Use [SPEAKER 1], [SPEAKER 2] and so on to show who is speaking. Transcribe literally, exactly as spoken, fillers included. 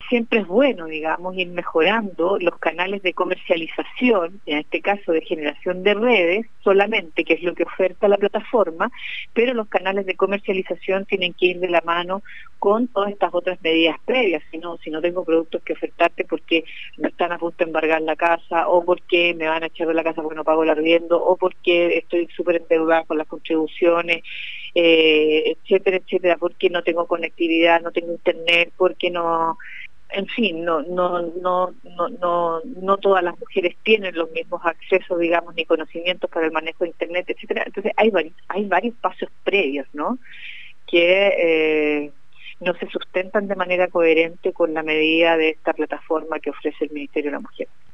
[SPEAKER 1] siempre es bueno, digamos, ir mejorando los canales de comercialización, en este caso de generación de redes solamente, que es lo que oferta la plataforma, pero los canales de comercialización tienen que ir de la mano con todas estas otras medidas previas. Si no, si no tengo productos que ofertarte porque me están a punto de embargar la casa, o porque me van a echar de la casa porque no pago el arriendo, o porque estoy súper endeudada con las contribuciones, eh, etcétera, etcétera, porque no tengo conectividad, no tengo internet, porque no... En fin, no, no, no, no, no, no todas las mujeres tienen los mismos accesos, digamos, ni conocimientos para el manejo de internet, etcétera. Entonces hay varios, hay varios pasos previos, ¿no? Que eh, no se sustentan de manera coherente con la medida de esta plataforma que ofrece el Ministerio de la Mujer.